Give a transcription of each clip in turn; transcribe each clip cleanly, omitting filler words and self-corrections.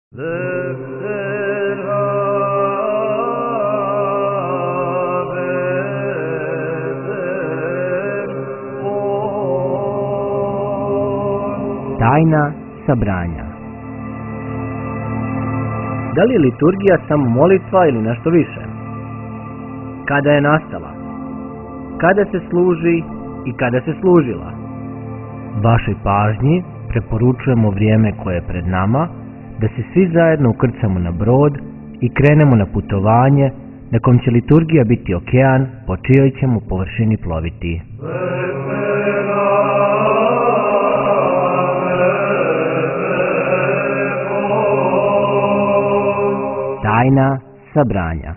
Tajna sabranja. Da li je liturgija samo molitva ili nešto više? Kada je nastala? Kada se služi i kada se služila? Vašoj pažnji preporučujemo vrijeme koje je pred nama, da se svi zajedno ukrcamo na brod i krenemo na putovanje na kom će liturgija biti okean po čijoj ćemo površini ploviti. Tajna sabranja.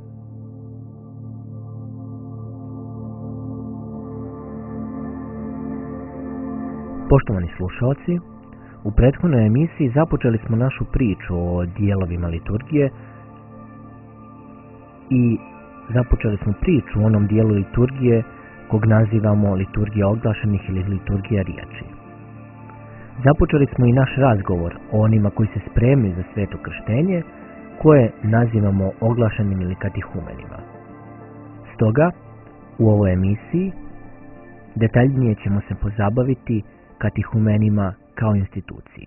Poštovani slušalci, u prethodnoj emisiji započeli smo našu priču o dijelovima liturgije i započeli smo priču o onom dijelu liturgije kog nazivamo liturgija oglašenih ili liturgija riječi. Započeli smo i naš razgovor o onima koji se spremaju za sveto krštenje, koje nazivamo oglašenim ili katehumenima. Stoga, u ovoj emisiji detaljnije ćemo se pozabaviti katehumenima kao instituciji.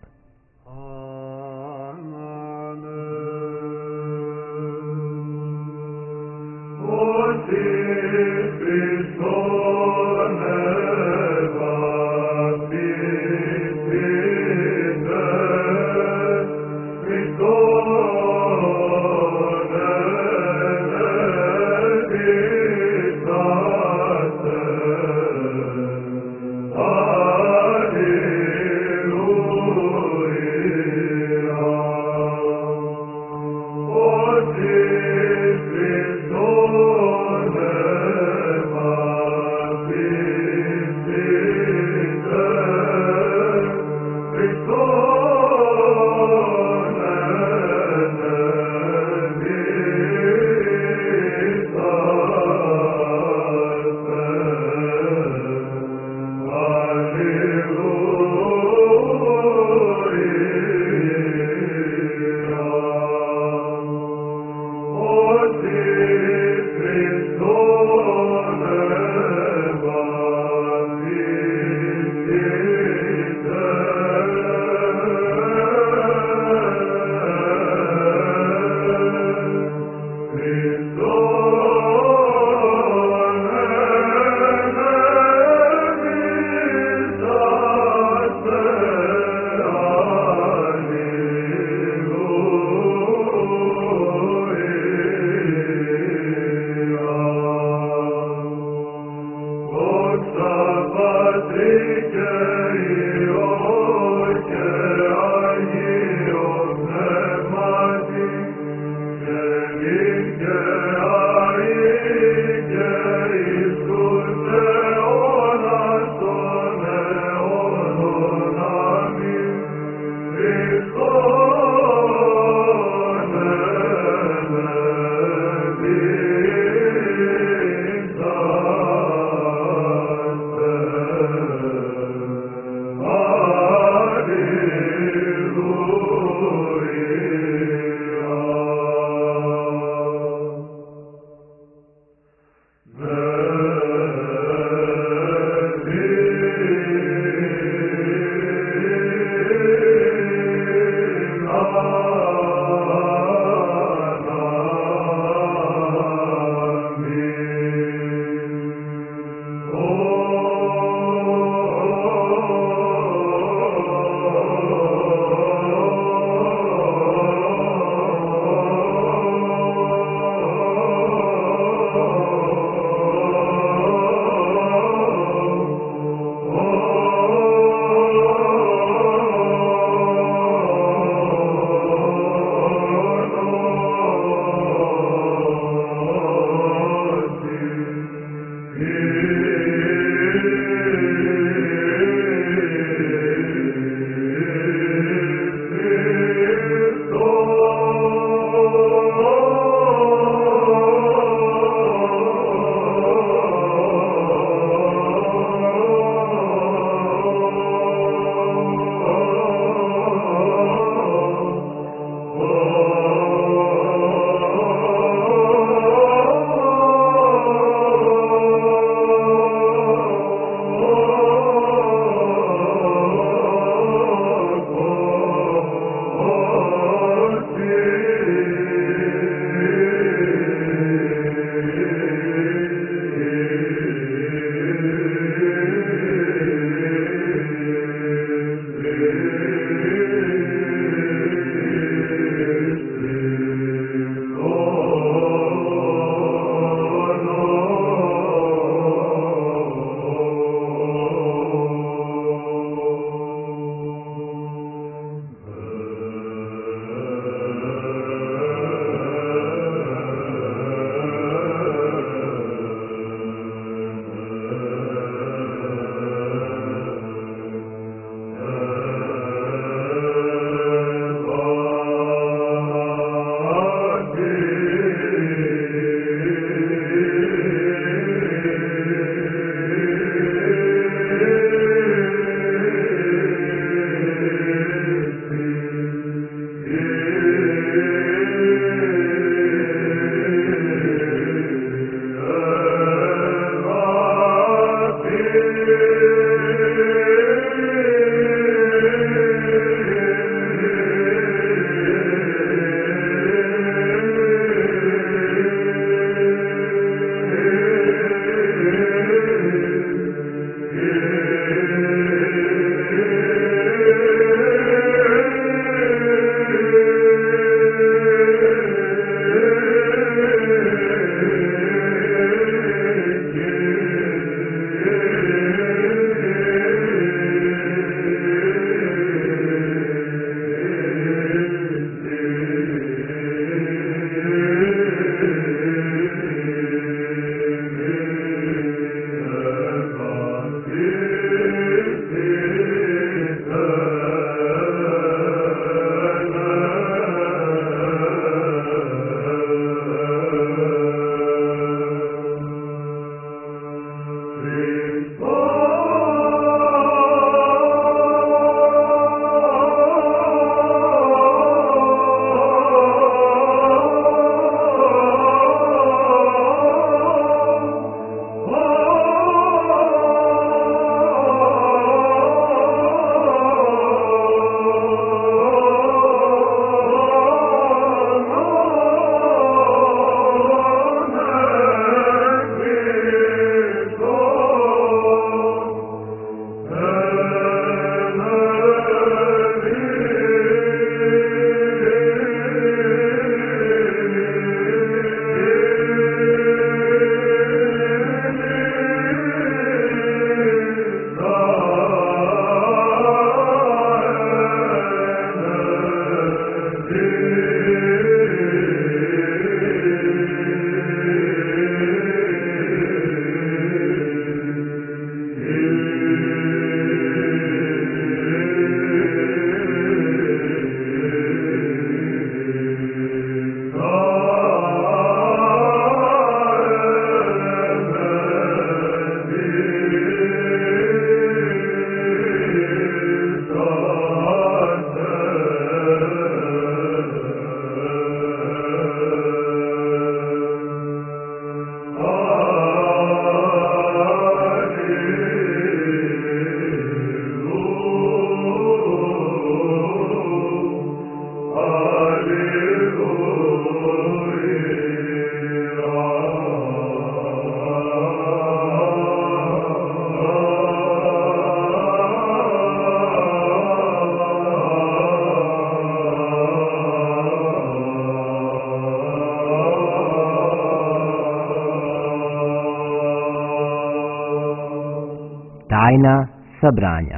Tajna sabranja.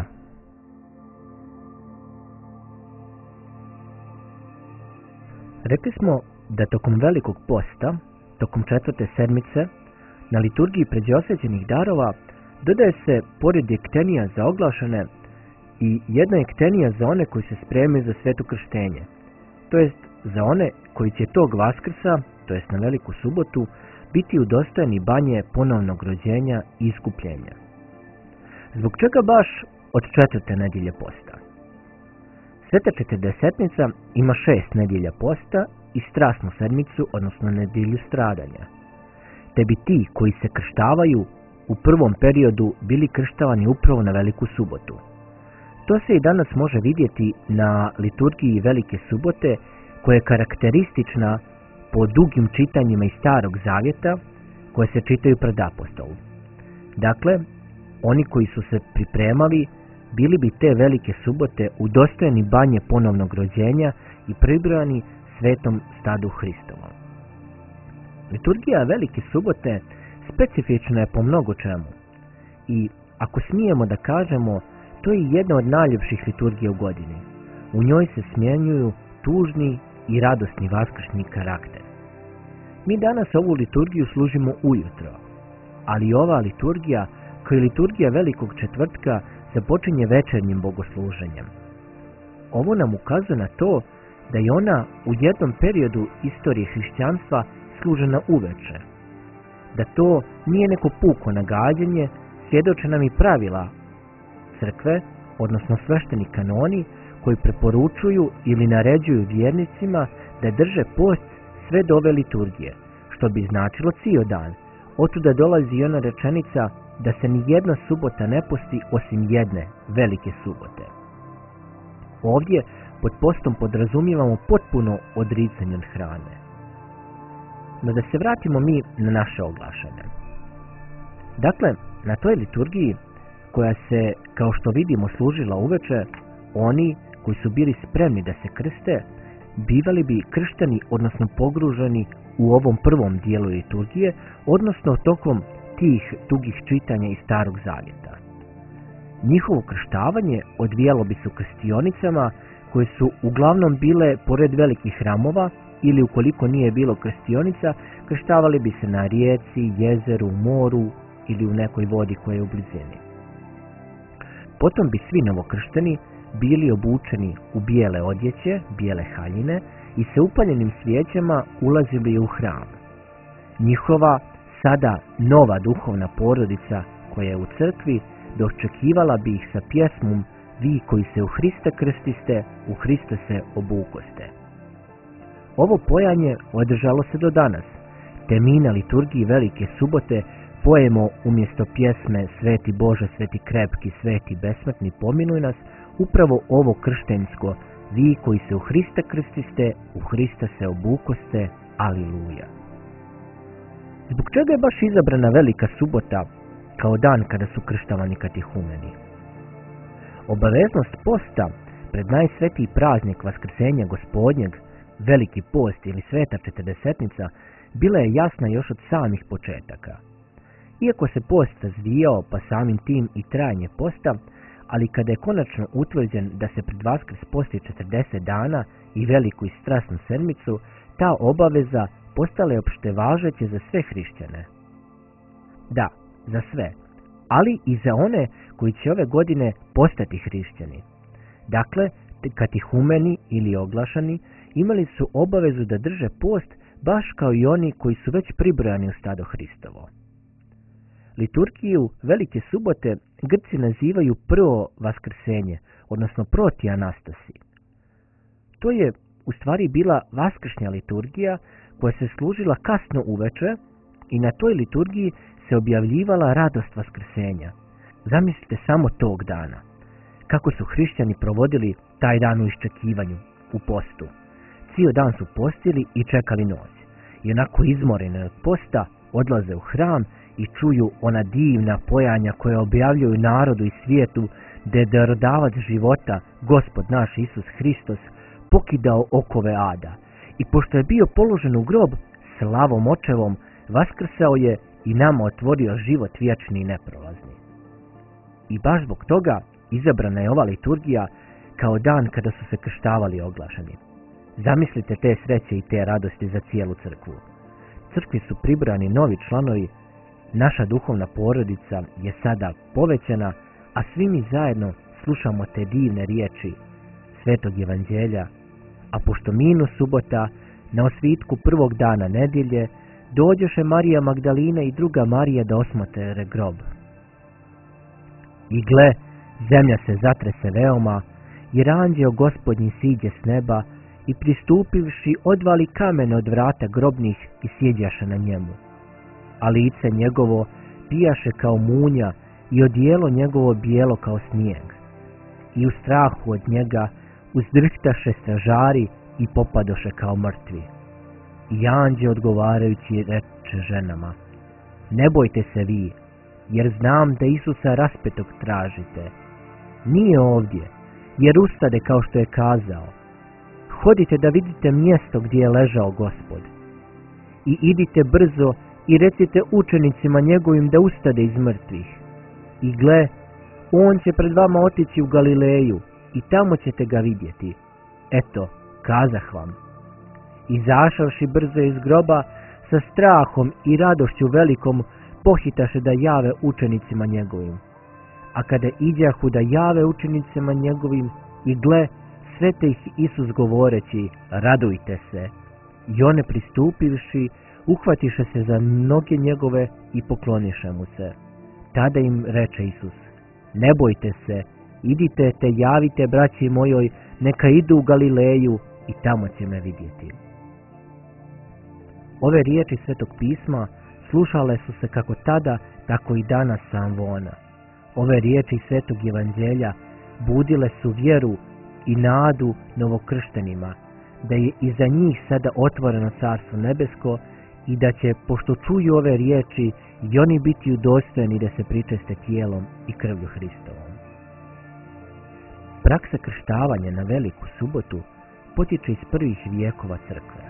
Rekli smo da tokom Velikog posta, tokom 4. sedmice, na liturgiji pređeosvećenih darova dodaje se pored ektenija za oglašene i jedna ektenija za one koji se spremaju za sveto krštenje, to jest za one koji će tog Vaskrsa, to jest na Veliku subotu, biti udostojeni banje ponovnog rođenja i iskupljenja. Zbog čega baš od 4. nedjelje posta? Sveta Četrdesetnica ima 6 nedjelja posta i strasnu sedmicu, odnosno nedjelju stradanja. Te bi ti koji se krštavaju u prvom periodu bili krštavani upravo na Veliku subotu. To se i danas može vidjeti na liturgiji Velike subote, koja je karakteristična po dugim čitanjima iz Starog zavjeta koje se čitaju pred apostolom. Dakle, oni koji su se pripremali bili bi te Velike subote udostojeni banje ponovnog rođenja i pribrojani svetom stadu Hristovom. Liturgija Velike subote specifična je po mnogo čemu i, ako smijemo da kažemo, to je jedna od najljepših liturgija u godini. U njoj se smjenjuju tužni i radosni vaskršnji karakter. Mi danas ovu liturgiju služimo ujutro, ali ova liturgija, kao i liturgija Velikog četvrtka, započinje večernjim bogosluženjem. Ovo nam ukazuje na to da je ona u jednom periodu istorije hrišćanstva služena uveče. Da to nije neko puko nagađanje, svjedoče nam i pravila crkve, odnosno svešteni kanoni, koji preporučuju ili naređuju vjernicima da drže post sve do ove liturgije, što bi značilo cijel dan. Otuda dolazi i ona rečenica da se ni jedna subota ne posti osim jedne Velike subote. Ovdje pod postom podrazumijevamo potpuno odricanje od hrane. No da se vratimo mi na naše oglašanje. Dakle, na toj liturgiji koja se, kao što vidimo, služila uveče, oni koji su bili spremni da se krste, bivali bi kršteni, odnosno pogruženi u ovom prvom dijelu liturgije, odnosno tokom tih dugih čitanja iz Starog zavjeta. Njihovo krštavanje odvijalo bi se u krštionicama koje su uglavnom bile pored velikih hramova, ili ukoliko nije bilo krštionica, krštavali bi se na rijeci, jezeru, moru ili u nekoj vodi koja je u blizini. Potom bi svi novokršteni bili obučeni u bijele odjeće, bijele haljine i sa upaljenim svijećama ulazili u hram. Njihova sada nova duhovna porodica koja je u crkvi dočekivala bi ih sa pjesmom "Vi koji se u Hrista krstiste, u Hrista se obukoste". Ovo pojanje održalo se do danas, te mi na liturgiji Velike subote pojemo umjesto pjesme "Sveti Bože, sveti krepki, sveti besmrtni, pomiluj nas", upravo ovo krštensko "Vi koji se u Hrista krstiste, u Hrista se obukoste, aliluja". Zbog čega je baš izabrana Velika subota kao dan kada su krštavani katihumeni? Obaveznost posta pred najsvetiji praznik Vaskrsenja Gospodnjeg, Veliki post ili Sveta Četrdesetnica, bila je jasna još od samih početaka. Iako se post razvijao, pa samim tim i trajanje posta, ali kada je konačno utvrđen da se pred Vaskrs posti 40 dana i Veliku i strasnu sedmicu, ta obaveza postala je opšte važeće za sve hrišćane. Da, za sve, ali i za one koji će ove godine postati hrišćani. Dakle, katihumeni ili oglašani imali su obavezu da drže post baš kao i oni koji su već pribrojani u stado Hristovo. Liturgiju Velike subote Grci nazivaju prvo vaskrsenje, odnosno proti Anastasi. To je u stvari bila vaskršnja liturgija koja se služila kasno uveče i na toj liturgiji se objavljivala radost vaskrsenja. Zamislite samo tog dana, kako su hrišćani provodili taj dan u iščekivanju, u postu. cijel dan su postili i čekali noć. I onako izmoreni od posta odlaze u hram i čuju ona divna pojanja koja objavljuju narodu i svijetu da je darodavac života, Gospod naš Isus Hristos, pokidao okove ada. I pošto je bio položen u grob, slavom očevom vaskrsao je i nama otvorio život vječni i neprolazni. I baš zbog toga izabrana je ova liturgija kao dan kada su se krštavali oglašeni. Zamislite te sreće i te radosti za cijelu crkvu. Crkvi su pribrani novi članovi, naša duhovna porodica je sada povećana, a svi mi zajedno slušamo te divne riječi Svetog Evanđelja, a pošto minus subota, na osvitku prvog dana nedjelje, dođoše Marija Magdalina i druga Marija da osmotre grob. I gle, zemlja se zatrese veoma, jer anđeo Gospodnji siđe s neba i pristupivši odvali kamen od vrata grobnih i sjeđaše na njemu. A lice njegovo pijaše kao munja i odijelo njegovo bijelo kao snijeg. I u strahu od njega uzdrhtaše stražari i popadoše kao mrtvi. I anđeo odgovarajući reče ženama: ne bojte se vi, jer znam da Isusa raspetog tražite. Nije ovdje, jer ustade kao što je kazao. Hodite da vidite mjesto gdje je ležao Gospod. I idite brzo i recite učenicima njegovim da ustade iz mrtvih. I gle, on će pred vama otići u Galileju i tamo ćete ga vidjeti. Eto, kazah vam. Izašavši brzo iz groba, sa strahom i radošću velikom, pohitaše da jave učenicima njegovim. A kada iđahu da jave učenicima njegovim, i gle, svete ih Isus govoreći: radujte se. I one pristupivši, uhvatiše se za noge njegove i pokloniše mu se. Tada im reče Isus: ne bojte se, idite te javite braći mojoj, neka idu u Galileju i tamo će me vidjeti. Ove riječi Svetog pisma slušale su se kako tada, tako i danas sa ambona. Ove riječi Svetog Evanđelja budile su vjeru i nadu novokrštenima, da je i za njih sada otvoreno Carstvo nebesko i da će, pošto čuju ove riječi, i oni biti udostojeni da se pričeste tijelom i krvlju Hristovom. Praksa krštavanja na Veliku subotu potječe iz prvih vijekova crkve.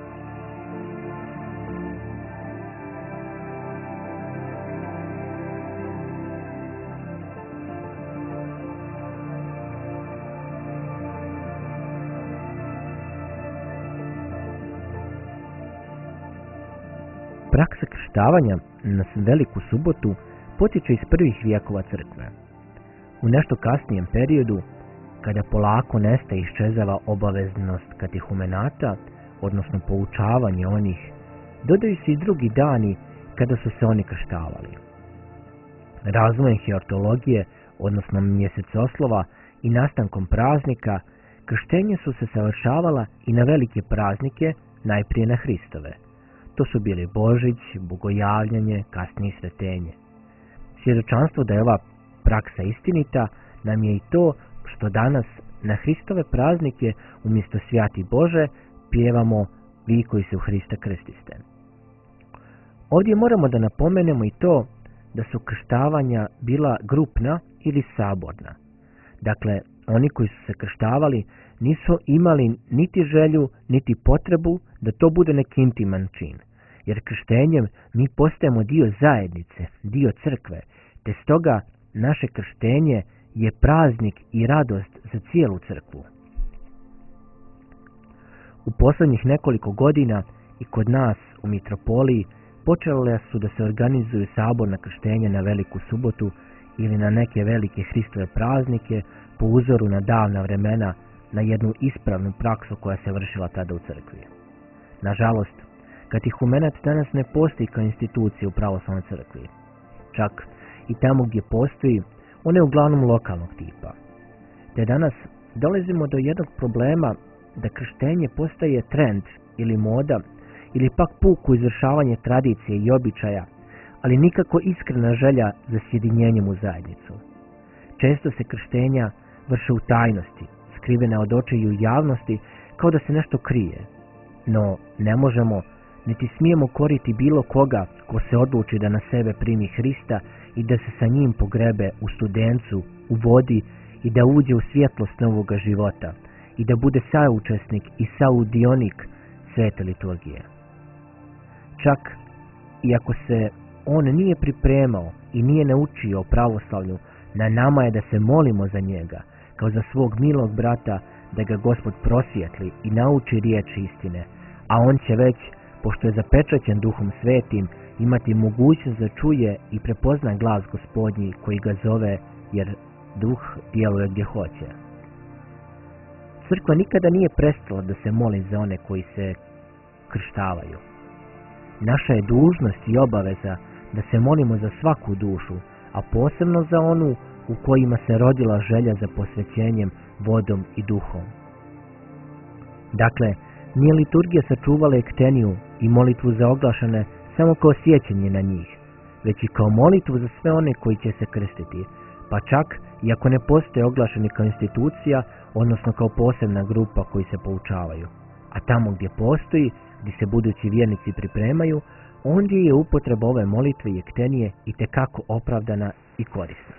Praksa krštavanja na Veliku subotu potječe iz prvih vijekova crkve. U nešto kasnijem periodu, kada polako nestaje i iščezava obaveznost katehumenata, odnosno poučavanje onih, dodaju se i drugi dani kada su se oni krštavali. Razvojem heortologije, odnosno mjesecoslova i nastankom praznika, krštenje su se savršavala i na velike praznike, najprije na Hristove. To su bili Božić, Bogojavljanje, kasnije Svetenje. Svjedočanstvo da je ova praksa istinita nam je i to što danas na Hristove praznike umjesto Svjati Bože pjevamo Vi koji se u Hrista krstiste. Ovdje moramo da napomenemo i to da su krštavanja bila grupna ili saborna. Dakle, oni koji su se krštavali nisu imali niti želju, niti potrebu da to bude neki intiman čin. Jer krštenjem mi postajemo dio zajednice, dio crkve, te stoga naše krštenje je praznik i radost za cijelu crkvu. U posljednjih nekoliko godina i kod nas u mitropoliji počele su da se organizuju saborna krštenja na Veliku subotu ili na neke velike Hristove praznike po uzoru na davna vremena, na jednu ispravnu praksu koja se vršila tada u crkvi. Nažalost, katehumenat danas ne postoji kao institucija u pravoslavnoj crkvi. Čak i tamo gdje postoji, on je uglavnom lokalnog tipa. Te danas dolazimo do jednog problema da krštenje postaje trend ili moda ili pak puko izvršavanje tradicije i običaja, ali nikako iskrena želja za sjedinjenjem u zajednicu. Često se krštenja vrše u tajnosti, skrivena od očiju javnosti, kao da se nešto krije. No, ne možemo, niti smijemo koriti bilo koga ko se odluči da na sebe primi Hrista i da se sa njim pogrebe u studencu, u vodi i da uđe u svjetlost novoga života i da bude saučesnik i saudionik svete liturgije. Čak i ako se on nije pripremao i nije naučio o pravoslavlju, na nama je da se molimo za njega, kao za svog milog brata, da ga Gospod prosvijetli i nauči riječi istine, a on će već, pošto je zapečaćen Duhom Svetim, imati mogućnost da čuje i prepozna glas Gospodnji koji ga zove, jer Duh djeluje gdje hoće. Crkva nikada nije prestala da se moli za one koji se krštavaju. Naša je dužnost i obaveza da se molimo za svaku dušu, a posebno za onu u kojima se rodila želja za posvećenjem vodom i duhom. Dakle, nije liturgija sačuvala ekteniju i molitvu za oglašane samo kao sjećanje na njih, već i kao molitvu za sve one koji će se krstiti, pa čak i ako ne postoje oglašeni kao institucija, odnosno kao posebna grupa koji se poučavaju. A tamo gdje postoji, gdje se budući vjernici pripremaju, ondje je upotreba ove molitve i ektenije itekako opravdana i korisna.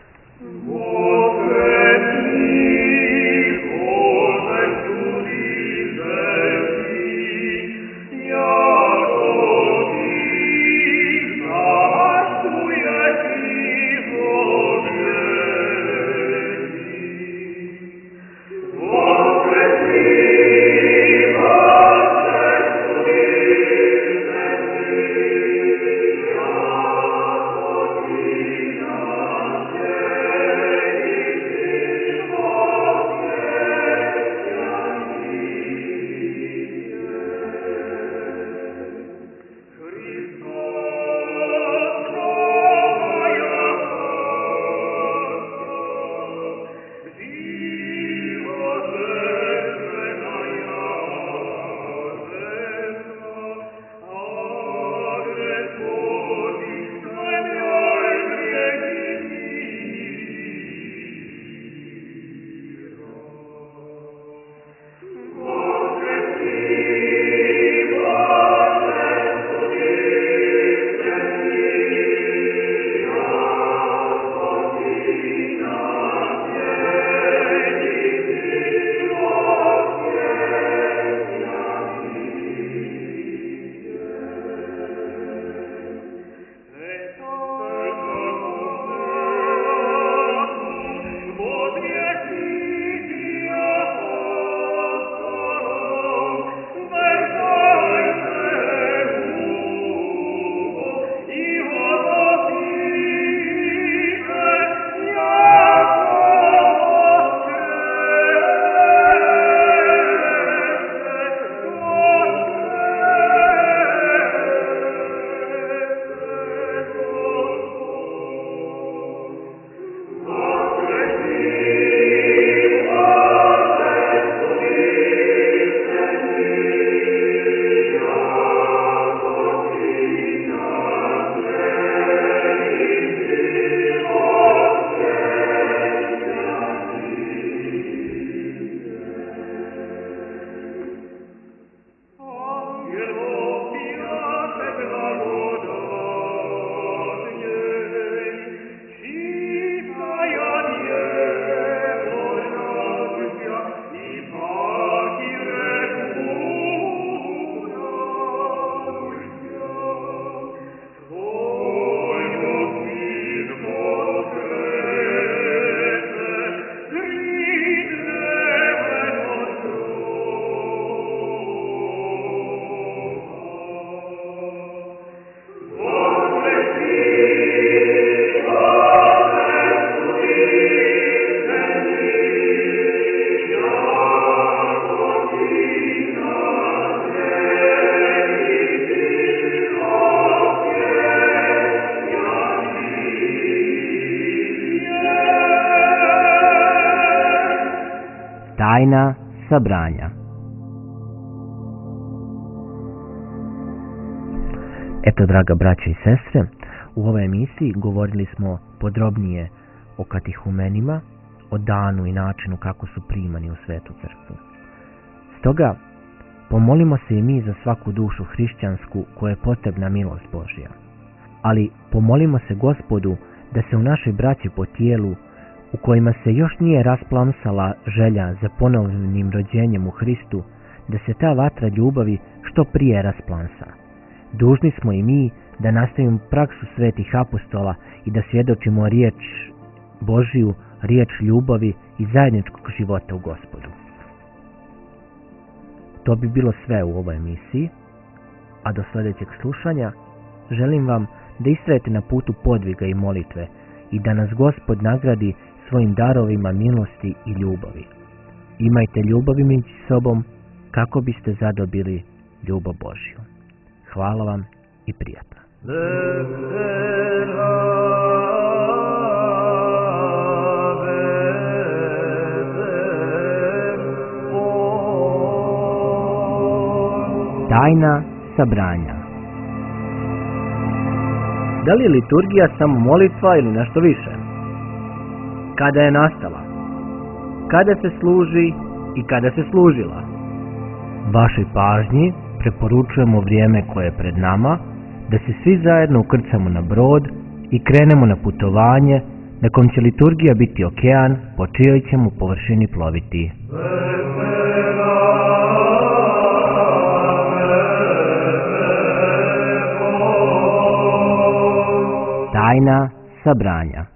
Tajna sabranja. Eto, draga braća i sestre, u ovoj emisiji govorili smo podrobnije o katehumenima, o danu i načinu kako su primani u Svetu crkvu. Stoga, Pomolimo se i mi za svaku dušu hrišćansku koja je potrebna milost Božja. Ali pomolimo se Gospodu da se u našoj braći po tijelu, u kojima se još nije rasplamsala želja za ponovnim rođenjem u Hristu, da se ta vatra ljubavi što prije rasplamsa. Dužni smo i mi da nastavimo praksu svetih apostola i da svjedočimo riječ Božiju, riječ ljubavi i zajedničkog života u Gospodu. To bi bilo sve u ovoj emisiji, a do sljedećeg slušanja želim vam da istrajete na putu podviga i molitve i da nas Gospod nagradi svojim darovima milosti i ljubavi. Imajte ljubavi među sobom kako biste zadobili ljubav Božju. Hvala vam i prijatno. Tajna sabranja. Da li je liturgija samo molitva ili nešto više? Kada je nastala? Kada se služi i kada se služila? Vašoj pažnji preporučujemo vrijeme koje je pred nama, da se svi zajedno ukrcamo na brod i krenemo na putovanje na kom će liturgija biti okean po čijoj ćemo površini ploviti. Tajna sabranja.